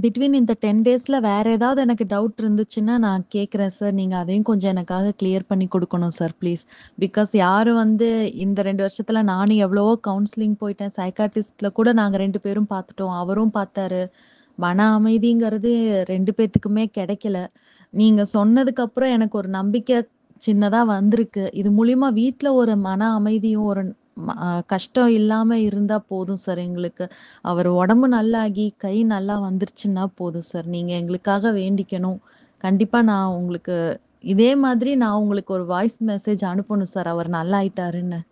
Between இந்த 10 டேஸ்ல வேற ஏதாவது எனக்கு டவுட் இருந்துச்சுன்னா, நான் கேட்கிறேன் சார். நீங்க அதையும் கொஞ்சம் எனக்காக கிளியர் பண்ணி குடுக்கணும் சார் ப்ளீஸ். பிகாஸ் யாரும் வந்து இந்த 2 வருஷத்துல நானும் எவ்வளவோ கவுன்சிலிங் போயிட்டேன். சைக்காட்ரிஸ்ட்ல கூட நாங்க 2 பேரும் பார்த்துட்டோம். அவரும் பார்த்தாரு. மன அமைதிங்கிறது 2 பேத்துக்குமே கிடைக்கல. நீங்க சொன்னதுக்கு அப்புறம் எனக்கு ஒரு நம்பிக்கை சின்னதா வந்திருக்கு. இது மூலியமா வீட்ல ஒரு மன அமைதியும், ஒரு கஷ்டம் இல்லாம இருந்தா போதும் சார் எங்களுக்கு. அவர் உடம்பு நல்லாகி, கை நல்லா வந்துருச்சுன்னா போதும் சார். நீங்க எங்களுக்காக வேண்டிக்கணும். கண்டிப்பா நான் உங்களுக்கு இதே மாதிரி நான் உங்களுக்கு ஒரு வாய்ஸ் மெசேஜ் அனுப்பணும் சார், அவர் நல்லாயிட்டாருன்னு.